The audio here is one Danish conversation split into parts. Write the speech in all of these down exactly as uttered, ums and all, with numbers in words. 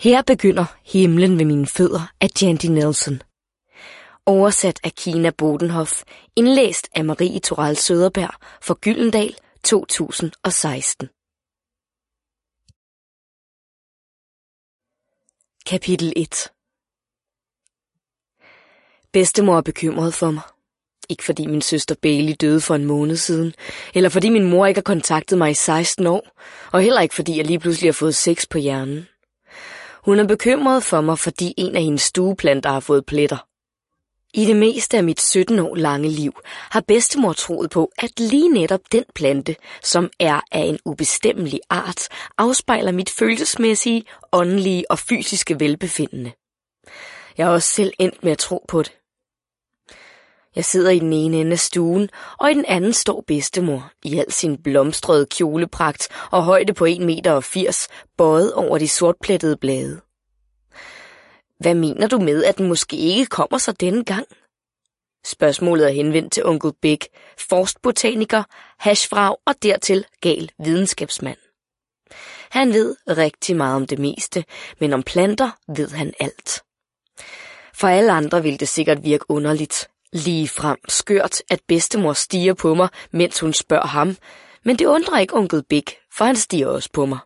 Her begynder Himlen ved mine fødder af Jandy Nelson. Oversat af Kina Bodenhoff, indlæst af Marie Toral Søderberg for Gyldendal to tusind og seksten. Kapitel et. Bedstemor er bekymret for mig. Ikke fordi min søster Bailey døde for en måned siden, eller fordi min mor ikke har kontaktet mig i seksten år, og heller ikke fordi jeg lige pludselig har fået sex på hjernen. Hun er bekymret for mig, fordi en af hendes stueplanter har fået pletter. I det meste af mit sytten år lange liv har bedstemor troet på, at lige netop den plante, som er af en ubestemmelig art, afspejler mit følelsesmæssige, åndelige og fysiske velbefindende. Jeg er også selv endt med at tro på det. Jeg sidder i den ene ende af stuen, og i den anden står bedstemor i al sin blomstrede kjolepragt og højde på en meter og firs, bøjet over de sortplettede blade. Hvad mener du med, at den måske ikke kommer så denne gang? Spørgsmålet er henvendt til onkel Big, forstbotaniker, hashfrag og dertil gal videnskabsmand. Han ved rigtig meget om det meste, men om planter ved han alt. For alle andre vil det sikkert virke underligt, ligefrem skørt, at bedstemor stiger på mig, mens hun spørger ham, men det undrer ikke onkel Big, for han stiger også på mig.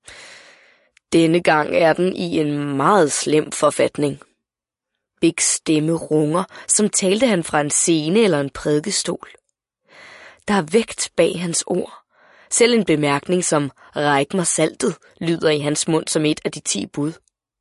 Denne gang er den i en meget slem forfatning. Bigs stemme runger, som talte han fra en scene eller en prædikestol. Der er vægt bag hans ord. Selv en bemærkning som "ræk mig saltet" lyder i hans mund som et af de ti bud.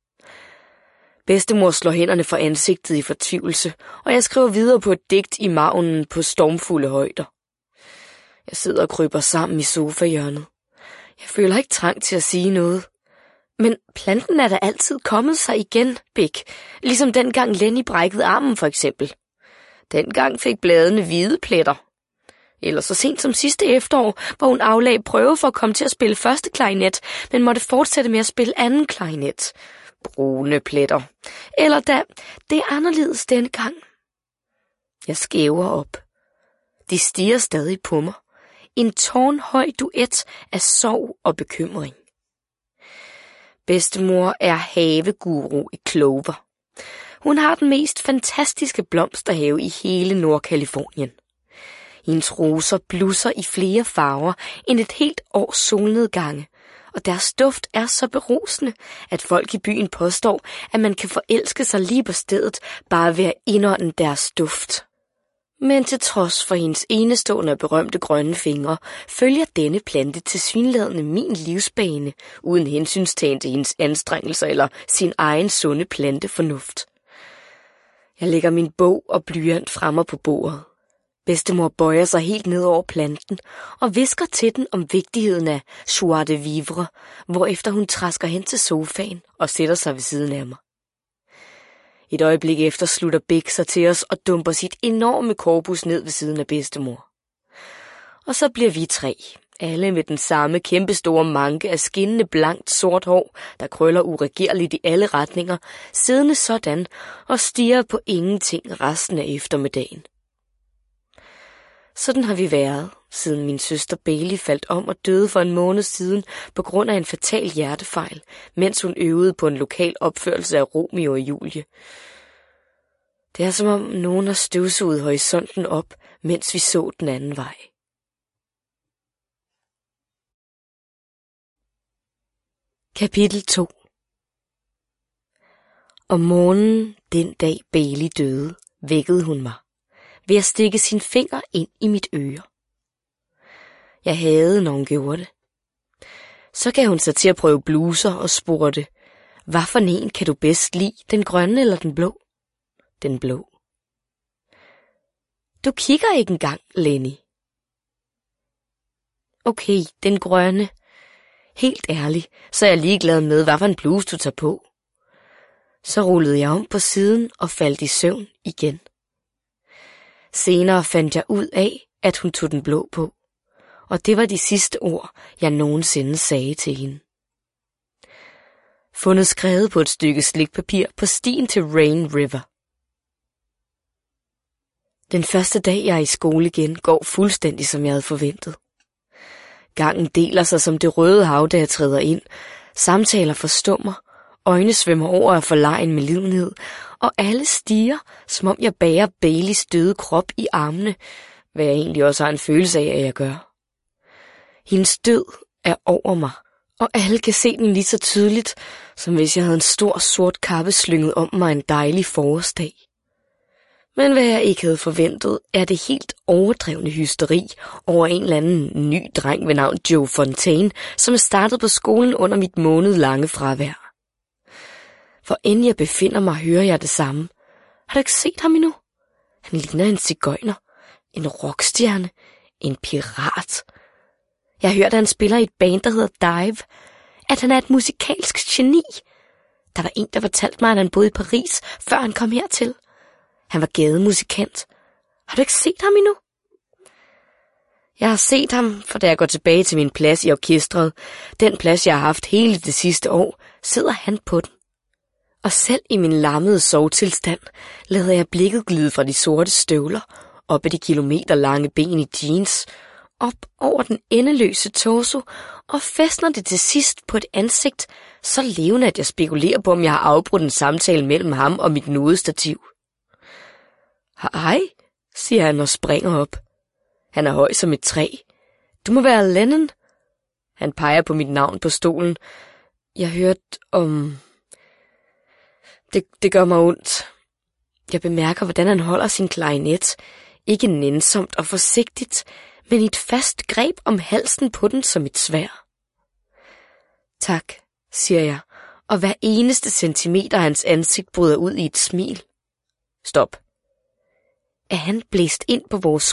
Bedstemor slår hænderne for ansigtet i fortvivlelse, og jeg skriver videre på et digt i margenen på stormfulde højder. Jeg sidder og kryber sammen i sofahjørnet. Jeg føler ikke trang til at sige noget. Men planten er da altid kommet sig igen, Big. Ligesom dengang Lenny brækkede armen for eksempel. Dengang fik bladene hvide pletter. Eller så sent som sidste efterår, hvor hun aflagde prøve for at komme til at spille første klarinet, men måtte fortsætte med at spille anden klarinet. Brune pletter. Eller da, det er anderledes denne gang. Jeg skæver op. De stiger stadig på mig. En tårnhøj duet af sorg og bekymring. Bedstemor er haveguru i Clover. Hun har den mest fantastiske blomsterhave i hele Nordkalifornien. Hendes roser blusser i flere farver end et helt års solnedgange, og deres duft er så berusende, at folk i byen påstår, at man kan forelske sig lige på stedet bare ved at indånde deres duft. Men til trods for hendes enestående og berømte grønne fingre, følger denne plante tilsyneladende min livsbane, uden hensynstagen til hendes anstrengelser eller sin egen sunde plantefornuft. Jeg lægger min bog og blyant fremme på bordet. Bedstemor bøjer sig helt ned over planten og hvisker til den om vigtigheden af joie de vivre, hvorefter hun trasker hen til sofaen og sætter sig ved siden af mig. Et øjeblik efter slutter Big sig til os og dumper sit enorme korpus ned ved siden af bedstemor. Og så bliver vi tre, alle med den samme kæmpestore manke af skinnende blankt sort hår, der krøller uregerligt i alle retninger, siddende sådan og stirrer på ingenting resten af eftermiddagen. Sådan har vi været, siden min søster Bailey faldt om og døde for en måned siden på grund af en fatal hjertefejl, mens hun øvede på en lokal opførelse af Romeo og Julie. Det er som om nogen har støvsuget horisonten op, mens vi så den anden vej. Kapitel to. Om morgenen, den dag Bailey døde, vækkede hun mig ved at stikke sin finger ind i mit øre. Jeg hadede, når hun gjorde det. Så gav hun sig til at prøve bluser og spurgte, hvad for en kan du bedst lide, den grønne eller den blå? Den blå. Du kigger ikke engang, Lenny. Okay, den grønne. Helt ærlig, så er jeg ligeglad med, hvad for en bluse du tager på. Så rullede jeg om på siden og faldt i søvn igen. Senere fandt jeg ud af, at hun tog den blå på, og det var de sidste ord, jeg nogensinde sagde til hende. Fundet skrevet på et stykke slikpapir på stien til Rain River. Den første dag, jeg er i skole igen, går fuldstændig som jeg havde forventet. Gangen deler sig som det røde hav, da jeg træder ind, samtaler forstummer, øjne svømmer over af forlegen med lidenhed, og alle stiger, som om jeg bærer Baileys døde krop i armene, hvad jeg egentlig også har en følelse af, at jeg gør. Hendes død er over mig, og alle kan se den lige så tydeligt, som hvis jeg havde en stor sort kappe slynget om mig en dejlig forårsdag. Men hvad jeg ikke havde forventet, er det helt overdrevne hysteri over en eller anden ny dreng ved navn Joe Fontaine, som er startet på skolen under mit månedlange fravær. For inden jeg befinder mig, hører jeg det samme. Har du ikke set ham endnu? Han ligner en sigøjner, en rockstjerne, en pirat. Jeg har hørt, at han spiller i et band, der hedder Dive, at han er et musikalsk geni. Der var en, der fortalte mig, at han boede i Paris, før han kom hertil. Han var gademusikant. Har du ikke set ham endnu? Jeg har set ham, for da jeg går tilbage til min plads i orkestret, den plads, jeg har haft hele det sidste år, sidder han på den. Og selv i min lammede sovetilstand lader jeg blikket glide fra de sorte støvler, op ad de kilometerlange ben i jeans, op over den endeløse torso, og fæstner det til sidst på et ansigt, så levende, at jeg spekulerer på, om jeg har afbrudt en samtale mellem ham og mit nodestativ. Hej, siger han og springer op. Han er høj som et træ. Du må være Lennon. Han peger på mit navn på stolen. Jeg hørte om... Det, det gør mig ondt. Jeg bemærker, hvordan han holder sin klarinet. Ikke nænsomt og forsigtigt, men i et fast greb om halsen på den som et sværd. Tak, siger jeg, og hver eneste centimeter af hans ansigt bryder ud i et smil. Stop. Er han blæst ind på vores